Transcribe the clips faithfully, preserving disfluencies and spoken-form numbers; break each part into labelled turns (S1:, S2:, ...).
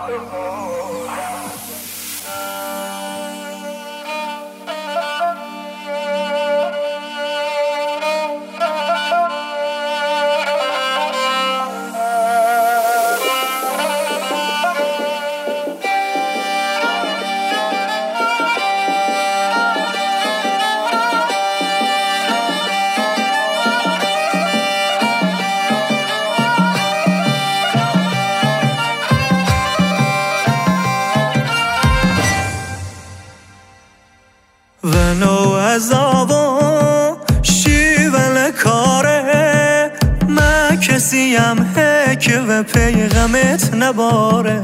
S1: ونو عذابا شیول کاره من کسیم که و پیغمت نباره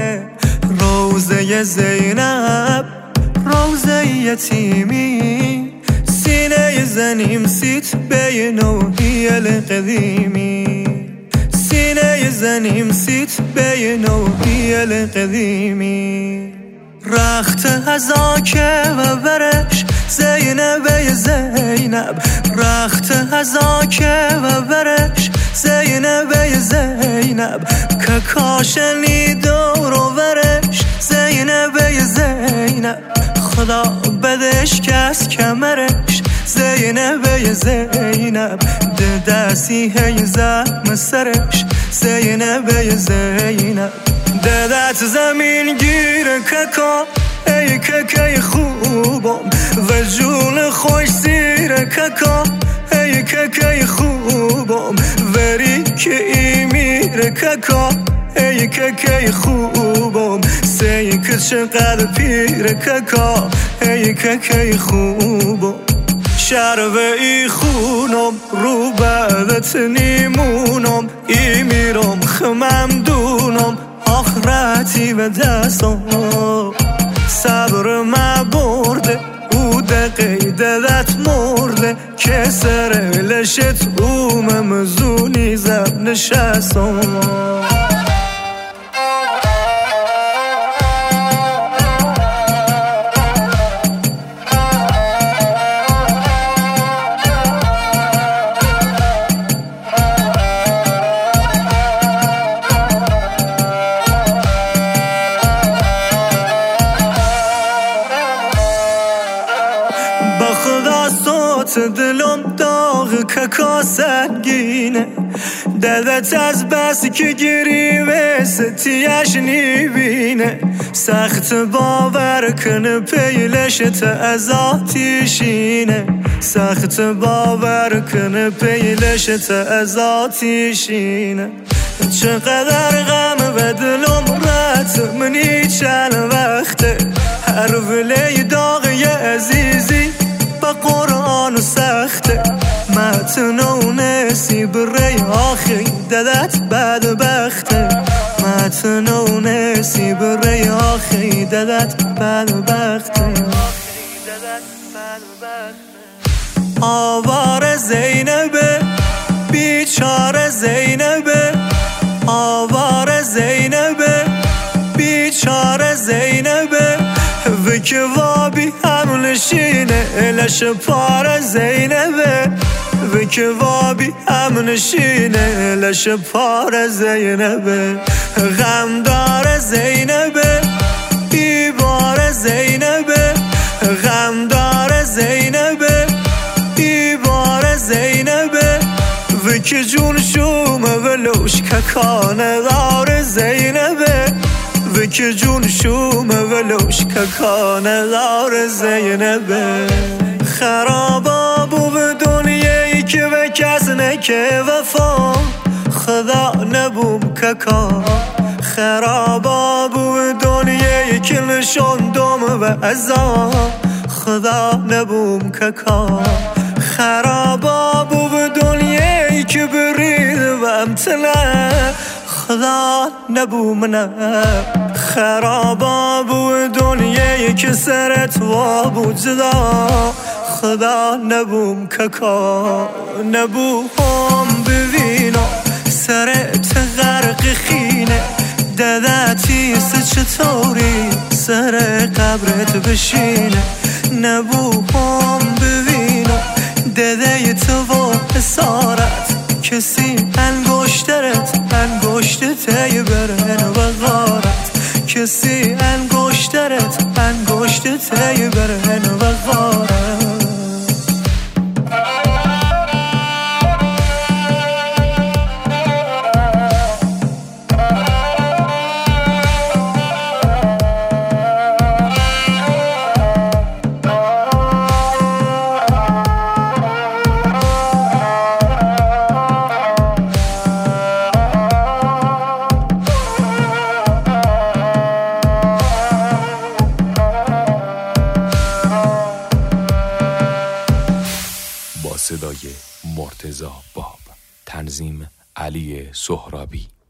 S1: روزه زینب روزه یتیمی سینه زنیم سیت بینوهی القدیمی سینه زنیم سیت بینوهی القدیمی رخت هزاکه و برش زینب زینب رخت هزاکه و برش زینب زینب که کاشنی دور و برش زینب زینب خدا بدش کس کمرش زینب زینب ده دستی هی زم سرش زینب زینب دادت زمین گیر ککا ای ککای خوبم و جون خوش زیر ککا ای ککای خوبم وری که ای میر ککا ای ککای خوبم سی که چقدر پیر ککا ای ککای خوبم شرب ای خونم رو بعدت نیمونم ای میرم خمم دونم آخرتی به دستم صبر ما برده او دقیقه دت مرده که سر لشت اوم مزونی زب نشستم دلم داغ ککا سنگینه دلت از بس که گیری و ستیش نیبینه سخت باور کنه پیلشت از آتیشینه سخت باور کنه پیلشت از آتیشینه چقدر غم و دلم رت منی چند وقته هر ولی داغی عزیزی با قرآن سخته متن و نصیب ری آخی ددت بدبخته متن و نصیب ری آخی ددت بدبخته آوار زینبه بیچاره زینبه آوار زینبه بیچاره زینبه و که وابی هم نشینه لش پار زینبه و که وابی هم نشینه لش پار زینبه غمدار زینبه بیبار زینبه غمدار زینبه بیبار زینبه و که جون شومه ولوش ککانه دار زینبه و که جون شومه ولوش ککانه دار زینبه خرابا بو به دنیایی که به کس نکه وفا خدا نبوم ککا خرابا بو به دنیایی که نشون دوم و ازا خدا نبوم ککا خرابا بو به دنیایی که برید و امتنه خدا نبوم نه خرابا بو دنیایی که سرت وابو جدا خدا نبوم ککا نبوم ببینم سرت غرق خینه ددتی سه چطوری سر قبرت بشینه نبوم ببینم دده تو و اسارت کسی انگشترت انگشت تی برن و غارت کسی انگشترت انگشت تی برهن و غاره
S2: صدای مرتضی باب، تنظیم علی سهرابی.